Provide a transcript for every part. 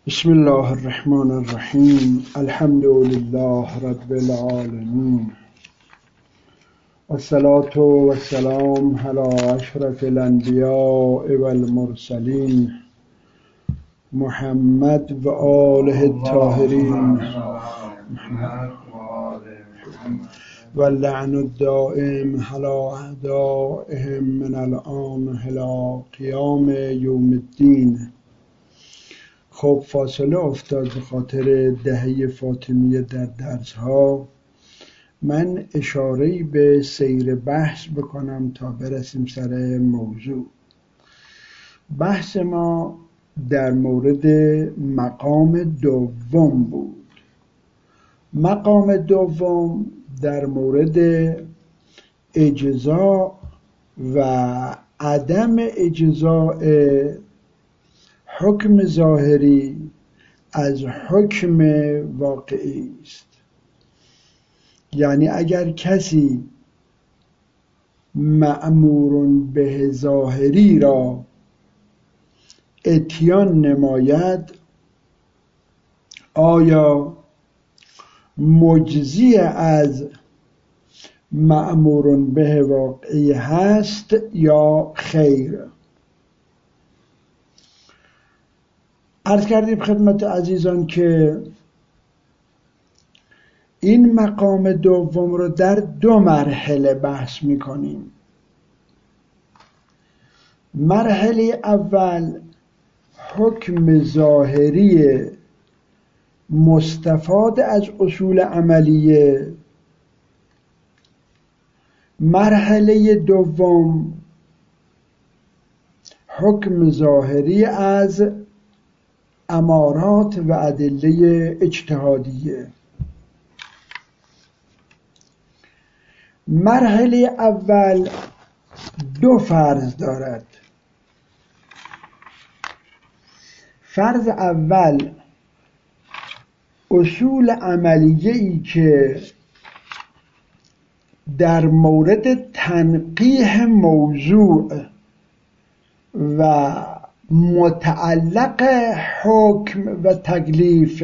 بسم الله الرحمن الرحیم. الحمد لله رب العالمین والصلاة والسلام علی اشرف الانبیاء والمرسلین محمد و آله الطاهرین واللعن الدائم علی اعدائهم من الآن الی قیام یوم الدین. خب فاصله افتاد به خاطر دهه فاطمیه در درس‌ها. من اشاره‌ای به سیر بحث بکنم تا برسیم سر موضوع. بحث ما در مورد مقام دوم بود. مقام دوم در مورد اجزا و عدم اجزاء حکم ظاهری از حکم واقعی است. یعنی اگر کسی مأمور به ظاهری را اتیان نماید، آیا مجزی از مأمور به واقعی هست یا خیر؟ عرض کردیم خدمت عزیزان که این مقام دوم رو در دو مرحله بحث می‌کنیم. مرحله اول حکم ظاهری مستفاد از اصول عملیه. مرحله دوم حکم ظاهری از امارات و ادله اجتهادیه. مرحله اول دو فرض دارد. فرض اول اصول عملیه‌ای که در مورد تنقیح موضوع و متعلق حکم و تکلیف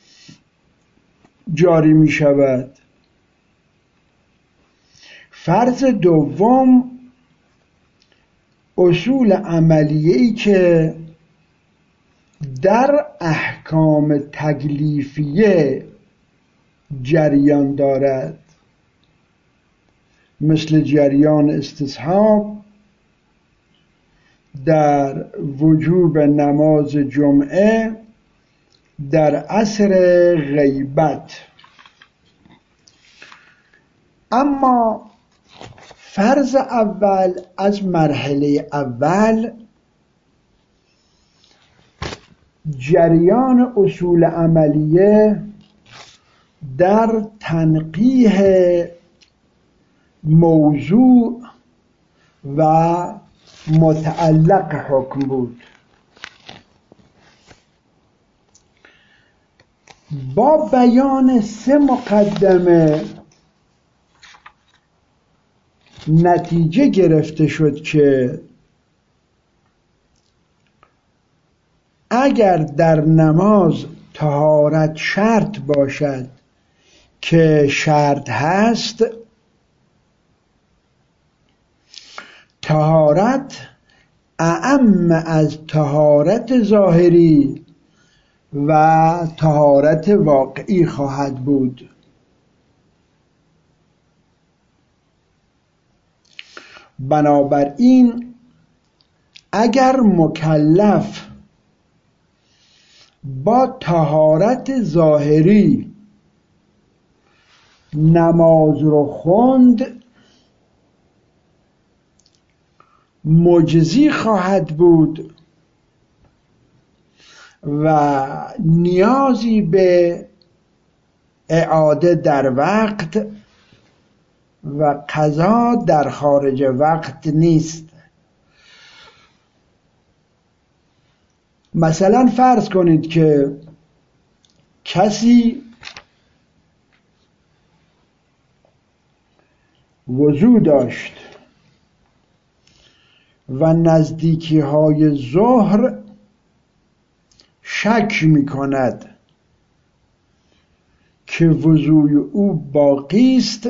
جاری می شود. فرض دوم اصول عملیه‌ای که در احکام تکلیفیه جریان دارد، مثل جریان استصحاب در وجوب نماز جمعه در عصر غیبت. اما فرض اول از مرحله اول جریان اصول عملیه در تنقیح موضوع و متعلق حکم بود. با بیان سه مقدمه نتیجه گرفته شد که اگر در نماز طهارت شرط باشد که شرط هست، طهارت اعم از طهارت ظاهری و طهارت واقعی خواهد بود. بنابراین اگر مکلف با طهارت ظاهری نماز رو خوند، مجزی خواهد بود و نیازی به اعاده در وقت و قضا در خارج وقت نیست. مثلا فرض کنید که کسی وضو داشت و نزدیکی های ظهر شک می کند که وضوی او باقی است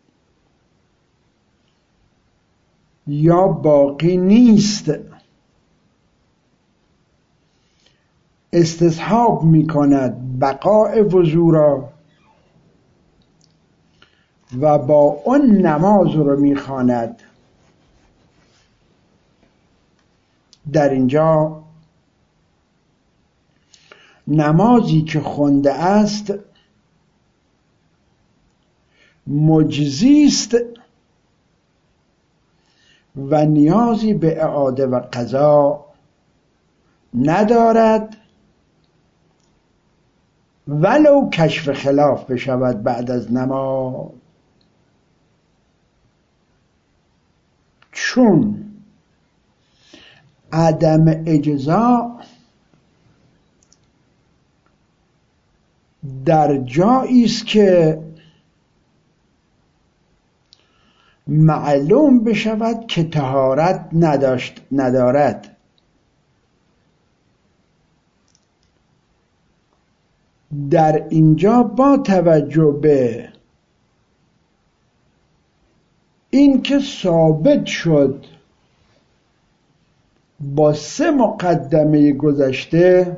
یا باقی نیست، استصحاب می کند بقاء وضو را و با اون نماز رو می خواند. در اینجا نمازی که خونده است مجزی است و نیازی به اعاده و قضا ندارد، ولو کشف خلاف بشود بعد از نماز، چون عدم اجزا در جایی است که معلوم بشود که طهارت ندارد. در اینجا با توجه به این که ثابت شد با 3 مقدمه گذشته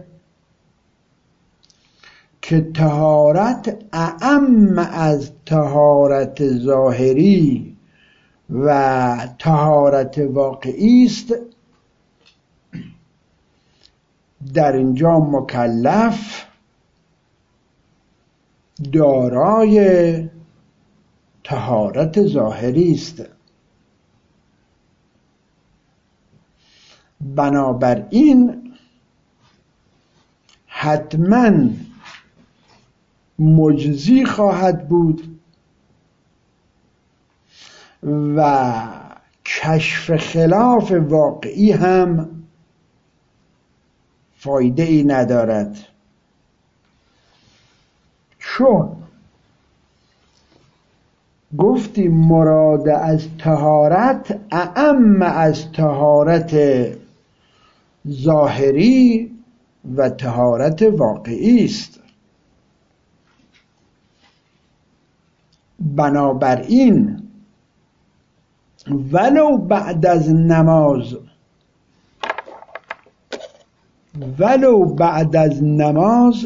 که طهارت اعم از طهارت ظاهری و طهارت واقعی است، در اینجا مکلف دارای طهارت ظاهری است. بنابراین حتما مجزی خواهد بود و کشف خلاف واقعی هم فایده ای ندارد، چون گفتیم مراد از طهارت اعم از طهارت ظاهری و طهارت واقعی است. بنابراین ولو بعد از نماز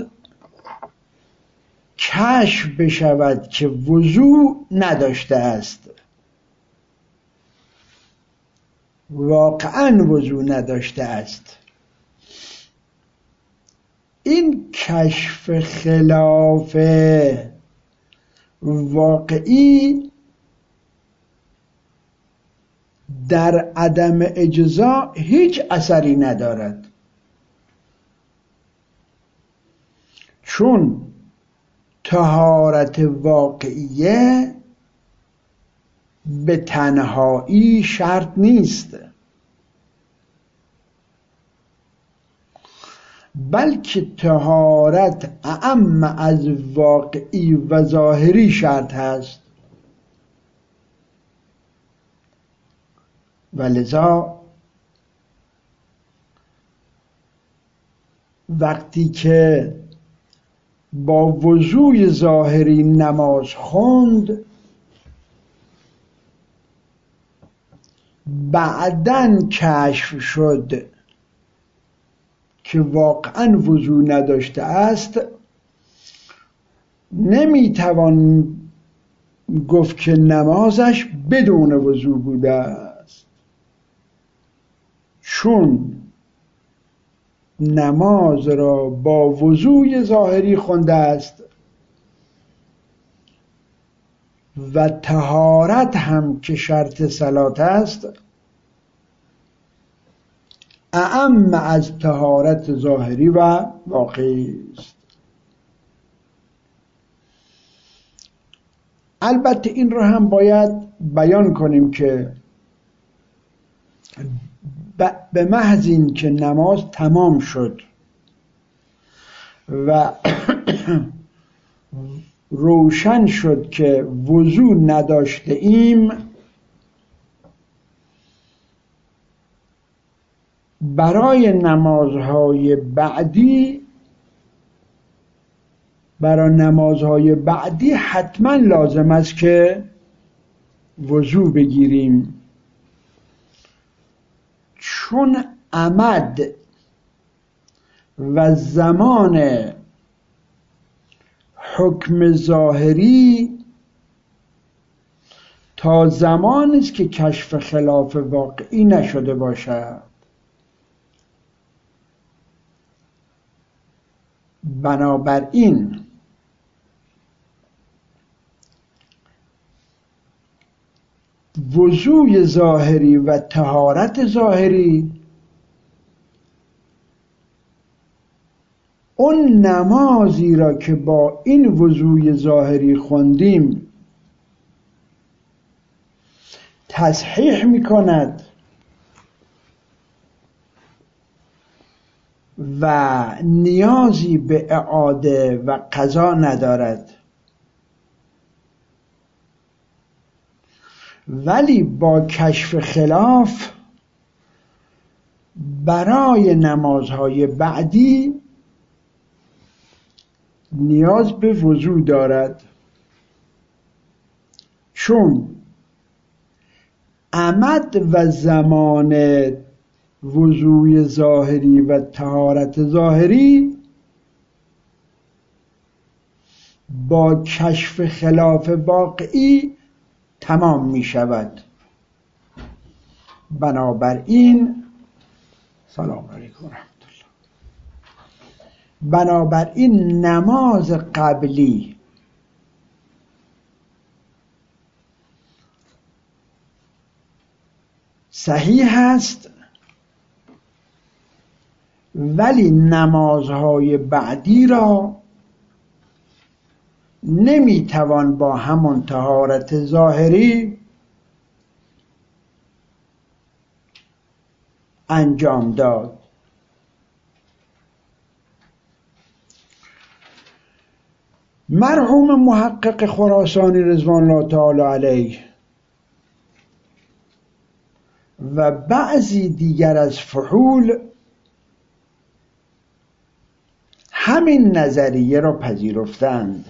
کشف بشود که وضو نداشته است، واقعا وضو نداشته است، این کشف خلاف واقعی در عدم اجزا هیچ اثری ندارد، چون طهارت واقعیه به تنهایی شرط نیست، بلکه طهارت اعم از واقعی و ظاهری شرط هست. ولذا وقتی که با وضوی ظاهری نماز خوند، بعداً کشف شد که واقعاً وضو نداشته است، نمیتوان گفت که نمازش بدون وضو بوده است، چون نماز را با وضوی ظاهری خونده است و طهارت هم که شرط صلات است اعم از طهارت ظاهری و واقعی است. البته این رو هم باید بیان کنیم که به محض این که نماز تمام شد و روشن شد که وضو نداشته ایم، برای نمازهای بعدی برای نمازهای بعدی حتما لازم است که وضو بگیریم، چون عمد و زمان حکم ظاهری تا زمانی است که کشف خلاف واقعی نشده باشد. بنابراین وضوء ظاهری و طهارت ظاهری اون نمازی را که با این وضوء ظاهری خوندیم تصحیح می کند و نیازی به اعاده و قضا ندارد. ولی با کشف خلاف برای نمازهای بعدی نیاز به وضو دارد، چون عمد و زمان وضوء ظاهری و طهارت ظاهری با کشف خلاف واقعی تمام می شود. بنابراین سلام علیکم رحمت الله. بنابراین نماز قبلی صحیح است، ولی نمازهای بعدی را نمیتوان با همون طهارت ظاهری انجام داد. مرحوم محقق خراسانی رضوان الله تعالی علیه و بعضی دیگر از فحول همین نظریه را پذیرفتند،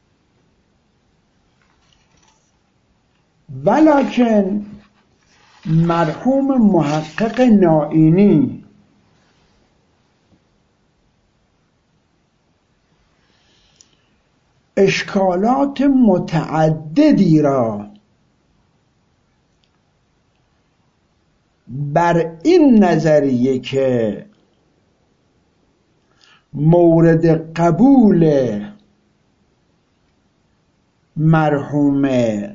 ولکن مرحوم محقق نائینی اشکالات متعددی را بر این نظریه که مورد قبول مرحوم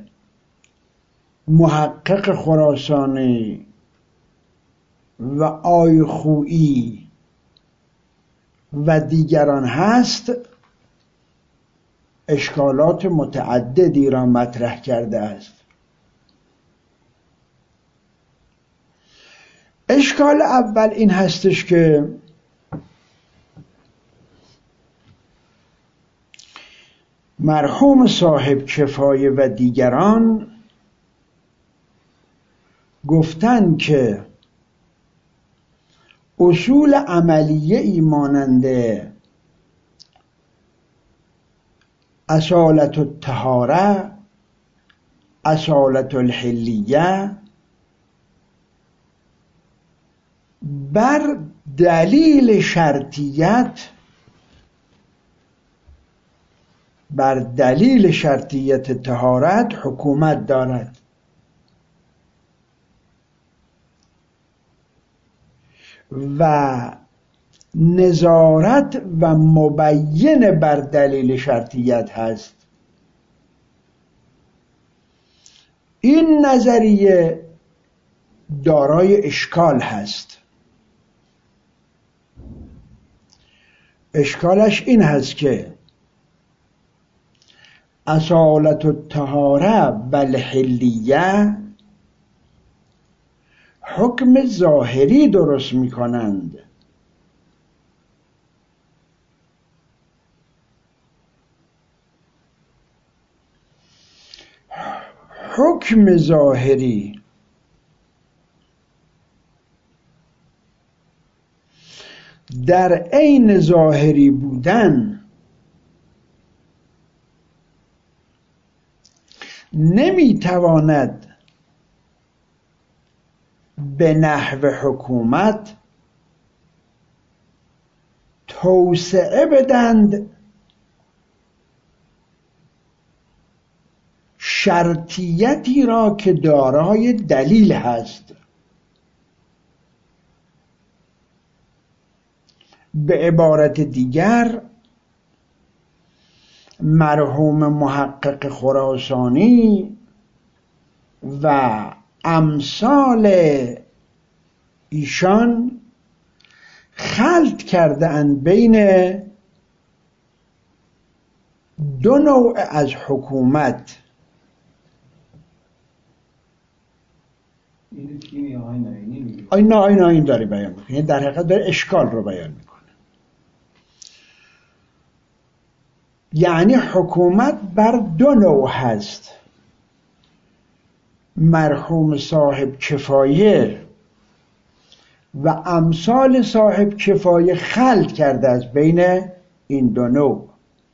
محقق خراسانی و آی خویی و دیگران هست اشکالات متعددی را مطرح کرده است. اشکال اول این هستش که مرحوم صاحب کفایه و دیگران گفتند که اصول عملیه ای مانند اصالت الطهاره، اصالت الحلیه بر دلیل شرطیت طهارت حکومت دارد و نظارت و مبین بر دلیل شرطیت هست. این نظریه دارای اشکال هست. اشکالش این هست که اصالت الطهاره و الحلیه حکم ظاهری درست می کنند، حکم ظاهری در عین ظاهری بودن نمیتواند به نحو حکومت توسعه بدند شرطیتی را که دارای دلیل هست. به عبارت دیگر مرحوم محقق خراسانی و امثال ایشان خلط کرده اند بین دو نوع از حکومت. این داره بیان میکنه، در حقیقت داره اشکال رو بیان میکنه. یعنی حکومت بر دو نوع هست. مرحوم صاحب کفایه و امثال صاحب کفایه خلط کرده است بین این دو نوع.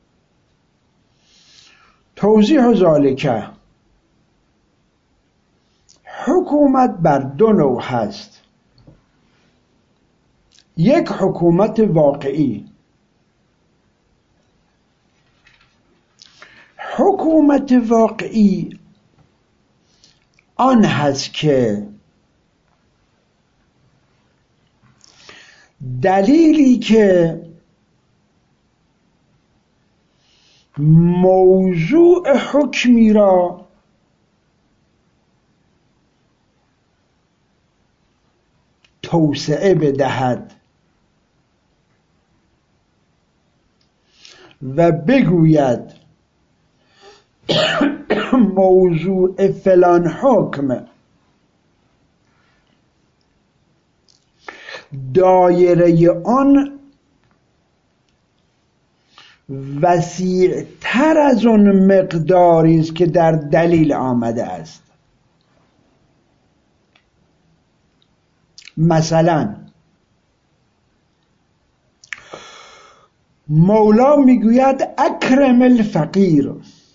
توضیح ذالک: حکومت بر دو نوع هست. یک حکومت واقعی. حکومت واقعی آن هست که دلیلی که موضوع حکمی را توسعه بدهد و بگوید موضوع فلان حکم دایره آن وسیع تر از اون مقداری است که در دلیل آمده است. مثلا مولا میگوید اکرم الفقیر،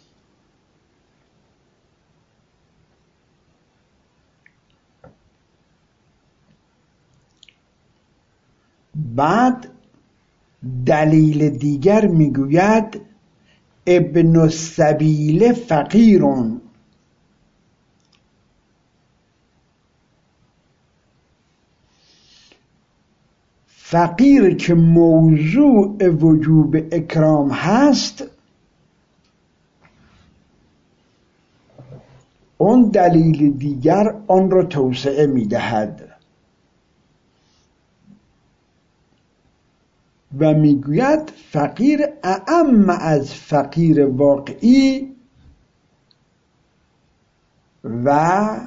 بعد دلیل دیگر میگوید ابن السبیل فقیرون. فقیر که موضوع وجوب اکرام هست، اون دلیل دیگر آن را توسعه میدهد و میگوید فقیر اعم از فقیر واقعی و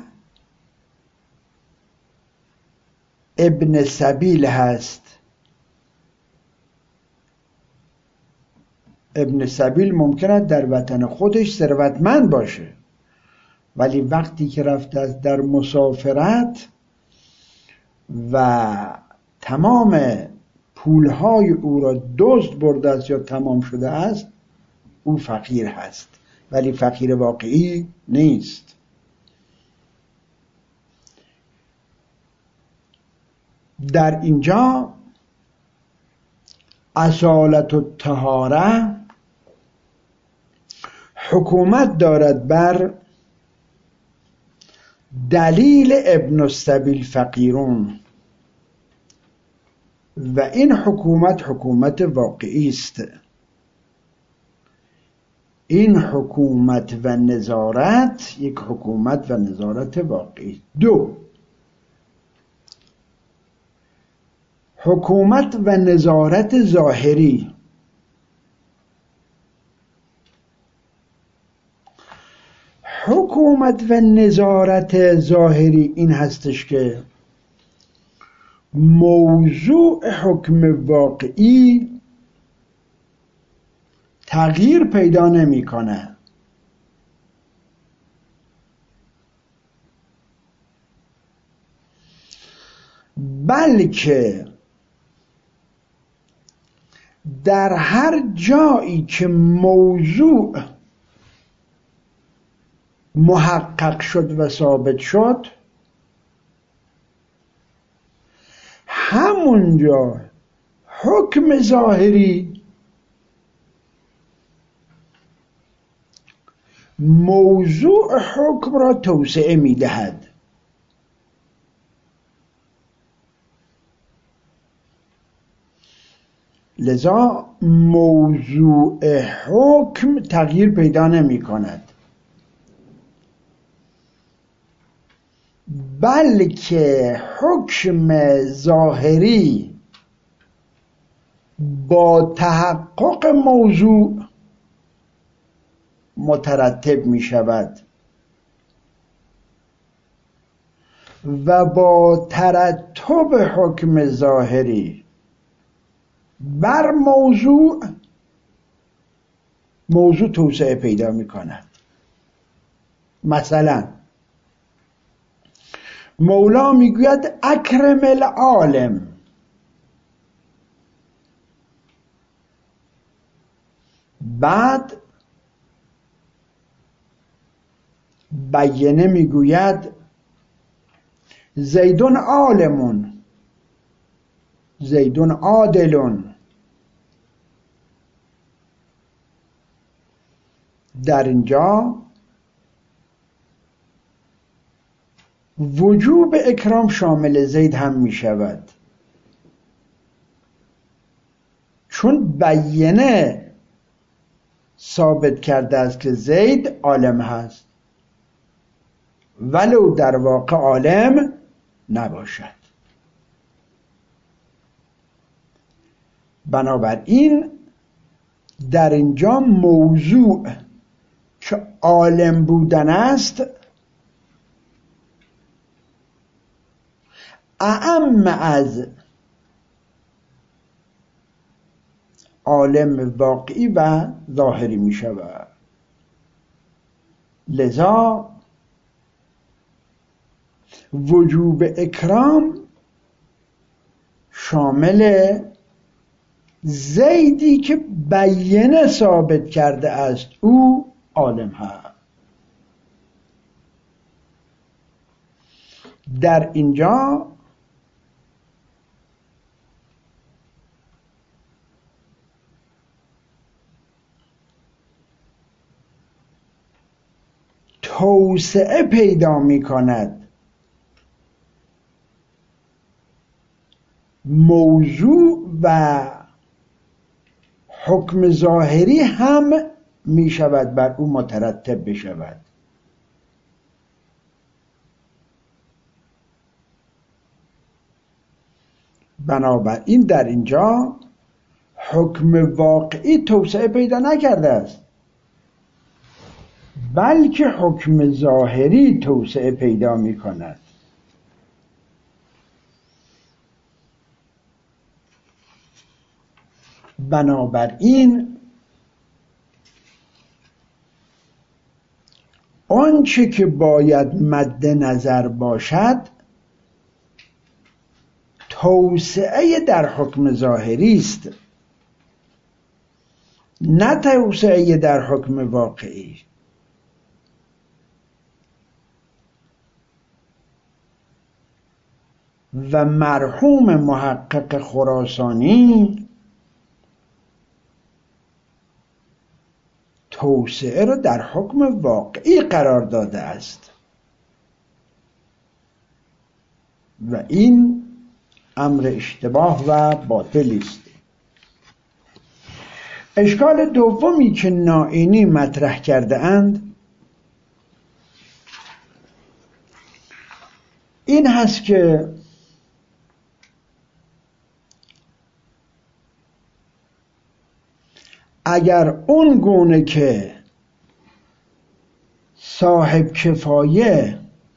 ابن سبیل هست. ابن سبیل ممکنه در وطن خودش ثروتمند باشه، ولی وقتی که رفته است در مسافرت و تمام پولهای او را دزد برده است یا تمام شده است، او فقیر هست، ولی فقیر واقعی نیست. در اینجا اصالت الطهاره حکومت دارد بر دلیل ابن السبیل فقیرون و این حکومت حکومت واقعی است. این حکومت و نظارت یک حکومت و نظارت واقعی. دو، حکومت و نظارت ظاهری. حکومت و نظارت ظاهری این هستش که موضوع حکم واقعی تغییر پیدا نمی‌کنه، بلکه در هر جایی که موضوع محقق شد و ثابت شد، همونجا حکم ظاهری موضوع حکم را توسعه میدهد. لذا موضوع حکم تغییر پیدا نمی کند، بلکه حکم ظاهری با تحقق موضوع مترتب می شود و با ترتب حکم ظاهری بر موضوع توسعه پیدا می کند. مثلا مولا میگوید اکرم العالم، بعد بیینه میگوید زیدون عالمون، زیدون عادلون. در اینجا وجوب اکرام شامل زید هم می شود، چون بیینه ثابت کرده است که زید عالم هست ولو در واقع عالم نباشد. بنابراین در اینجا موضوع که عالم بودن است اعم از عالم واقعی و ظاهری می شود. لذا وجوب اکرام شامل زیدی که بیینه ثابت کرده است او عالم هست. در اینجا توسعه پیدا می کند موضوع و حکم ظاهری هم می شود بر او مترتب بشود. بنابراین در اینجا حکم واقعی توسعه پیدا نکرده است، بلکه حکم ظاهری توسعه پیدا می کند. بنابراین آنچه که باید مد نظر باشد توسعه در حکم ظاهری است، نه توسعه در حکم واقعی. و مرحوم محقق خراسانی توسعه را در حکم واقعی قرار داده است و این امر اشتباه و باطلی است. اشکال دومی که نائینی مطرح کرده اند این هست که اگر اون گونه که صاحب کفایه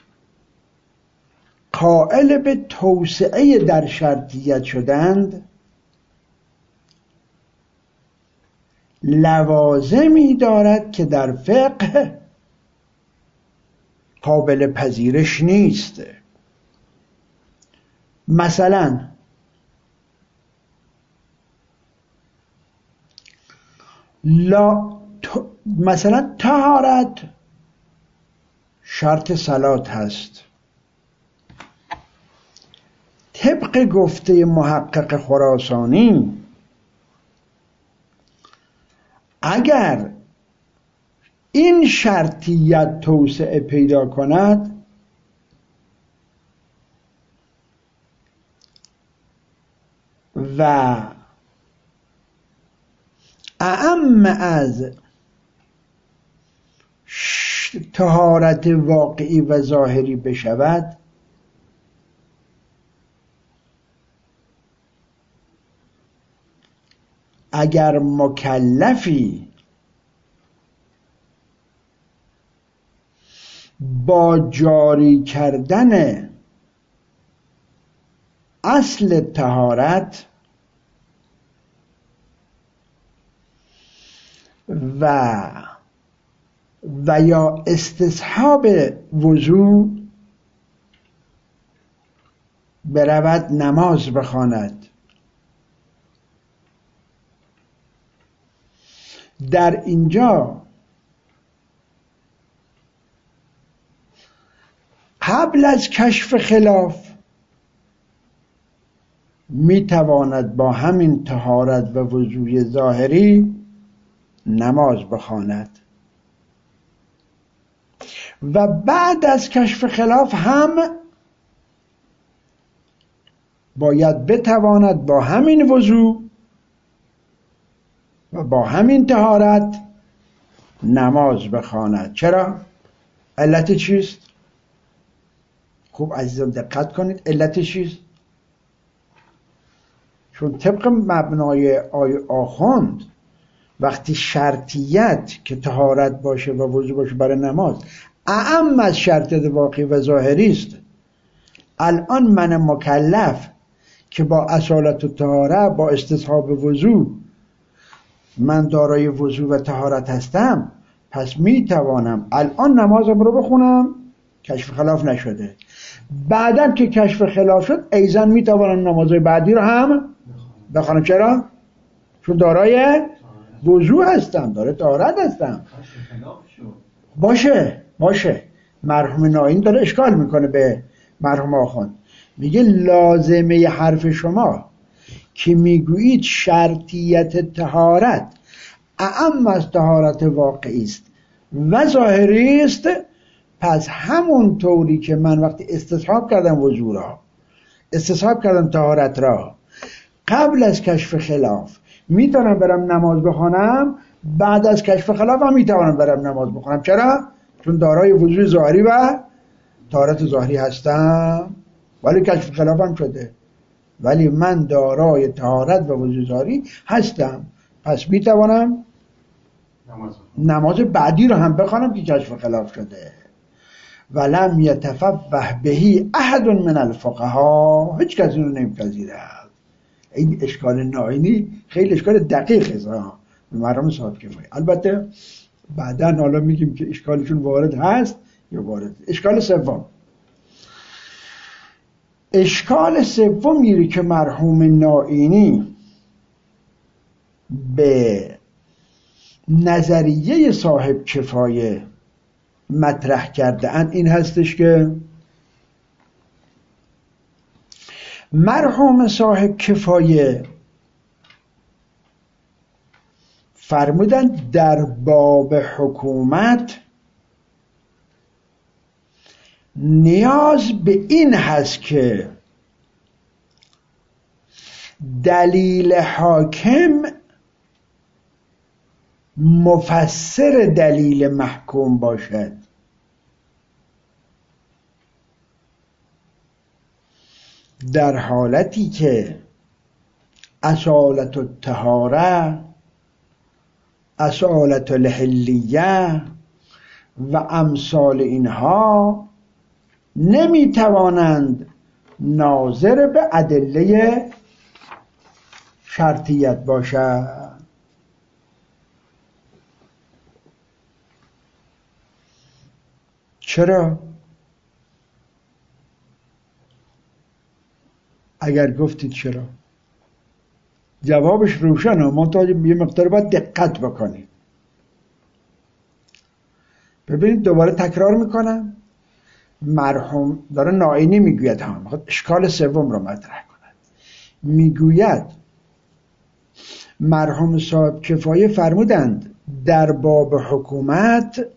قائل به توسعه در شرطیت شدند، لوازمی دارد که در فقه قابل پذیرش نیست. مثلا طهارت شرط صلات هست. طبق گفته محقق خراسانی اگر این شرطیت توسعه پیدا کند و اعم از طهارت واقعی و ظاهری بشود، اگر مکلفی با جاری کردن اصل طهارت و یا استصحاب وضو برود نماز بخواند، در اینجا قبل از کشف خلاف میتواند با همین طهارت و وضوی ظاهری نماز بخواند و بعد از کشف خلاف هم باید بتواند با همین وضو و با همین طهارت نماز بخواند. چرا؟ علت چیست؟ خوب عزیزان دقت کنید، علت چیست؟ چون طبق مبنای آیه آخوند وقتی شرطیت که طهارت باشه و وضو باشه برای نماز اعم از شرطیت واقعی و ظاهری است، الان من مکلف که با اصالت و طهارت با استصحاب وضو من دارای وضو و طهارت هستم، پس میتوانم الان نمازم رو بخونم، کشف خلاف نشده. بعدم که کشف خلاف شد ایضا میتوانم نمازهای بعدی رو هم بخونم. چرا؟ چون دارای وضو هستم، دارای طهارت هستم. باشه مرحوم ناین داره اشکال میکنه به مرحوم آخوند، میگه لازمه حرف شما که میگویید شرطیت طهارت اعم از طهارت واقعی است و ظاهری است، پس همون طوری که من وقتی استصحاب کردم وضو را، استصحاب کردم طهارت را قبل از کشف خلاف میتونم برم نماز بخونم، بعد از کشف خلاف هم میتونم برم نماز بخونم. چرا؟ چون دارای وضو ظاهری و طهارت ظاهری هستم، ولی کشف خلاف هم شده، ولی من دارای طهارت و وضو ظاهری هستم، پس میتوانم نماز بعدی رو هم بخوانم که کشف خلاف شده. ولم یتفوه بهی احد من الفقها، هیچ کسی رو نمیپذیره. این اشکال ناینی خیلی اشکال دقیق است به مرام صاحب کفایه. البته بعدا حالا میگیم که اشکالشون وارد هست یا وارد. اشکال سومی که مرحوم ناینی به نظریه صاحب کفایه مطرح کرده اند این هستش که مرحوم صاحب کفایه فرمودن در باب حکومت نیاز به این هست که دلیل حاکم مفسر دلیل محکوم باشد، در حالتی که اصالت الطهاره، اصالت الحلیه و امثال اینها نمیتوانند ناظر به ادله شرطیت باشد. چرا؟ اگر گفتید چرا، جوابش روشنه، منتها یه مقدار باید دقت بکنید. ببینید دوباره تکرار میکنم، مرحوم داره نائینی میگوید، هم میخواد اشکال سوم رو مطرح کند. میگوید مرحوم صاحب کفایه فرمودند در باب حکومت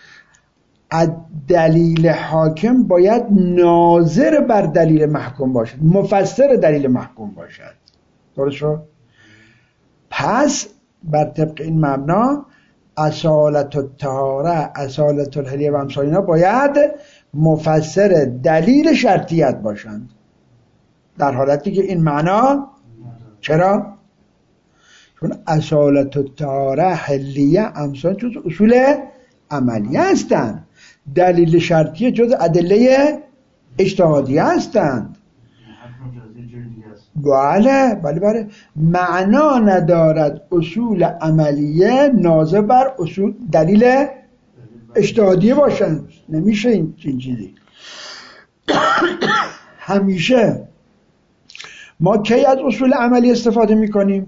دلیل حاکم باید ناظر بر دلیل محکوم باشد، مفسر دلیل محکوم باشد. درست شد؟ پس بر طبق این مبنا اصالت الطهاره، اصالت الحلیه و امثال اینا باید مفسر دلیل شرطیت باشند، در حالتی که این معنا چرا؟ چون اصالت الطهاره، حلیه، امثال جز اصول عملیه هستند، دلیل شرطیه جز ادله اجتهادیه هستند. بله معنا ندارد اصول عملیه ناظر بر اصول دلیل اجتهادیه باشند، نمیشه این چیزی. همیشه ما کی از اصول عملی استفاده میکنیم؟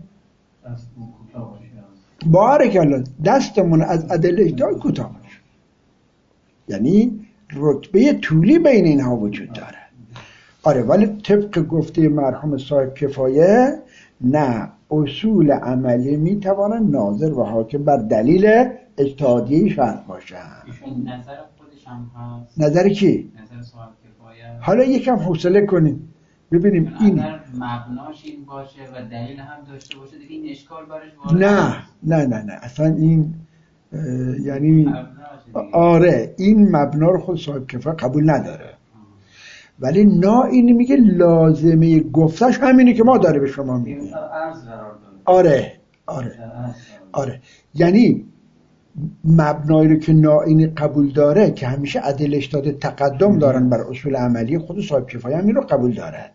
بارکالله، دستمون از ادله اجتهادی کوتاه باشه. یعنی رتبه طولی بین اینها وجود داره. آره، ولی طبق گفته مرحوم صاحب کفایه نه، اصول عملی میتوانند ناظر و حاکم بر دلیل اجتهادی شرط باشند. این نظر خودش هم هست. نظر کی؟ نظر صاحب کفایه. حالا یکم حوصله کنیم ببینیم این اگر مبناش این باشه و دلیل هم داشته باشه دیگه این اشکال برش وارد نه اصلا این یعنی آره این مبنا رو خود صاحب کفایه قبول نداره، ولی این میگه لازمه گفتش همینه که ما داره به شما میگیم. آره یعنی مبنایی رو که نائینی قبول داره که همیشه ادله اجتهادی تقدم دارن بر اصول عملی، خود صاحب کفایه همین رو قبول دارد.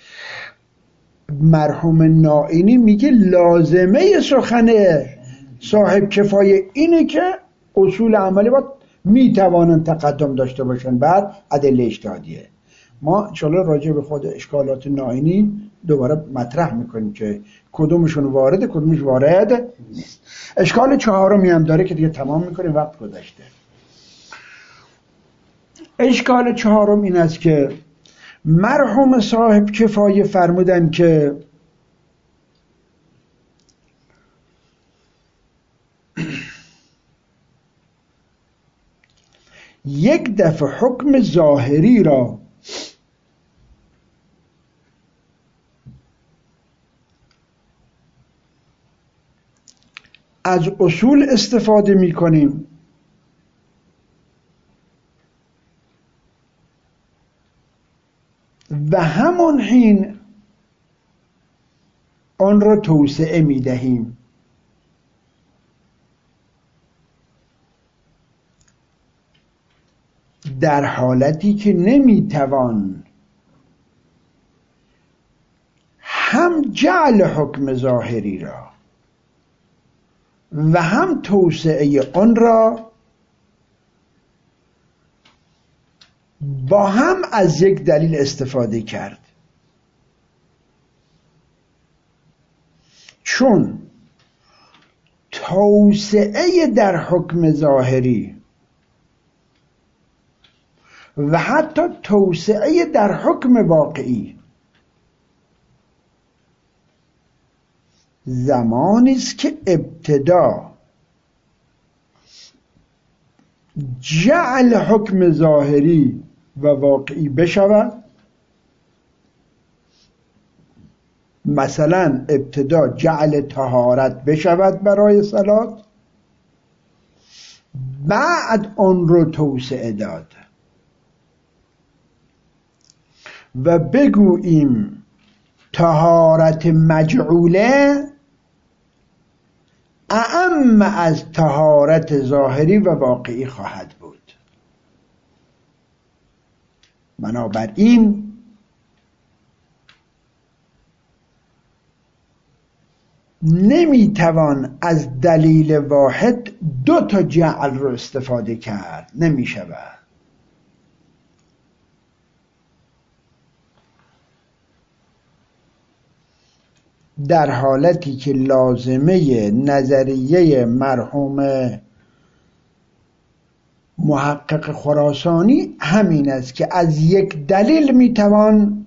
مرحوم نائینی میگه لازمه سخن صاحب کفایه اینه که اصول عملی باید میتوانن تقدم داشته باشن بر ادله اجتهادیه. ما انشاءالله راجع به خود اشکالات نائینی دوباره مطرح میکنیم که کدومشون وارد کدومش وارد نیست. اشکال چهارمی هم داره که دیگه تمام میکنیم، وقت گذشته. اشکال چهارم این است که مرحوم صاحب کفایه فرمودن که یک دفعه حکم ظاهری را از اصول استفاده می کنیم و همون حین آن را توسعه می دهیم. در حالتی که نمی توان هم جعل حکم ظاهری را و هم توسعه آن را با هم از یک دلیل استفاده کرد، چون توسعه در حکم ظاهری و حتی توسعه در حکم واقعی زمانی است که ابتدا جعل حکم ظاهری و واقعی بشود، مثلا ابتدا جعل طهارت بشود برای صلات، بعد آن رو توسعه داد و بگوییم طهارت مجعوله اعم از طهارت ظاهری و واقعی خواهد بود. بنابراین نمیتوان از دلیل واحد دو تا جعل رو استفاده کرد، نمیشود. در حالتی که لازمه نظریه مرحوم محقق خراسانی همین است که از یک دلیل میتوان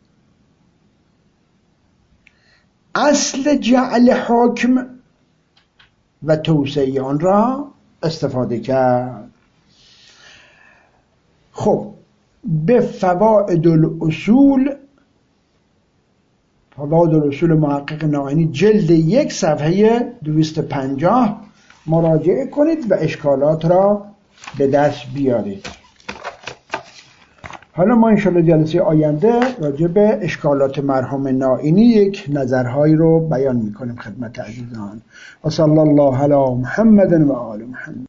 اصل جعل حکم و توسعه آن را استفاده کرد. خب به فوائد الاصول محقق ناینی جلد 1 صفحه 250 مراجعه کنید و اشکالات را به دست بیارید. حالا ما انشاءالله جلسه آینده راجع به اشکالات مرحوم ناینی یک نظرهایی رو بیان میکنیم خدمت عزیزان. و صلی الله علی محمد و آل محمد.